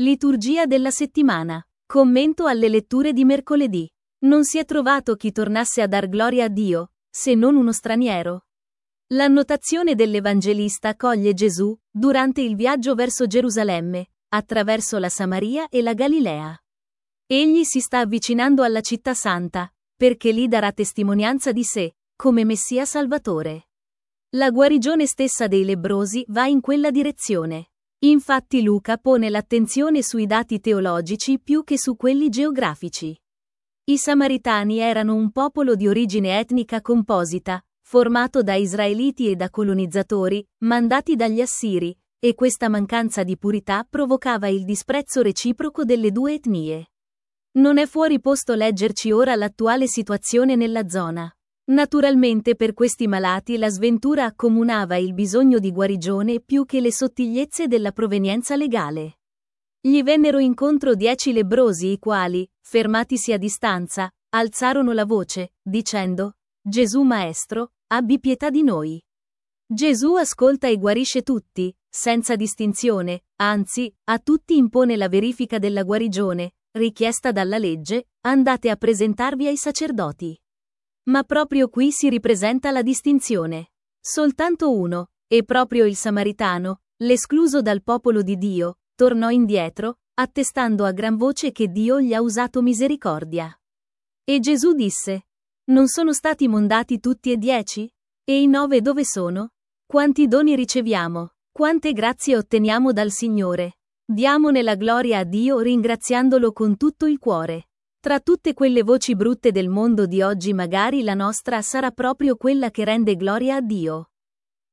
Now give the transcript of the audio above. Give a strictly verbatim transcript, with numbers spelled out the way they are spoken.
Liturgia della settimana. Commento alle letture di mercoledì. Non si è trovato chi tornasse a dar gloria a Dio, se non uno straniero. L'annotazione dell'Evangelista coglie Gesù, durante il viaggio verso Gerusalemme, attraverso la Samaria e la Galilea. Egli si sta avvicinando alla città santa, perché lì darà testimonianza di sé, come Messia Salvatore. La guarigione stessa dei lebbrosi va in quella direzione. Infatti Luca pone l'attenzione sui dati teologici più che su quelli geografici. I Samaritani erano un popolo di origine etnica composita, formato da israeliti e da colonizzatori, mandati dagli Assiri, e questa mancanza di purità provocava il disprezzo reciproco delle due etnie. Non è fuori posto leggerci ora l'attuale situazione nella zona. Naturalmente per questi malati la sventura accomunava il bisogno di guarigione più che le sottigliezze della provenienza legale. Gli vennero incontro dieci lebbrosi i quali, fermatisi a distanza, alzarono la voce, dicendo: Gesù Maestro, abbi pietà di noi. Gesù ascolta e guarisce tutti, senza distinzione, anzi, a tutti impone la verifica della guarigione, richiesta dalla legge: andate a presentarvi ai sacerdoti. Ma proprio qui si ripresenta la distinzione. Soltanto uno, e proprio il Samaritano, l'escluso dal popolo di Dio, tornò indietro, attestando a gran voce che Dio gli ha usato misericordia. E Gesù disse: non sono stati mondati tutti e dieci? E i nove dove sono? Quanti doni riceviamo, quante grazie otteniamo dal Signore. Diamone la gloria a Dio ringraziandolo con tutto il cuore. Tra tutte quelle voci brutte del mondo di oggi magari la nostra sarà proprio quella che rende gloria a Dio.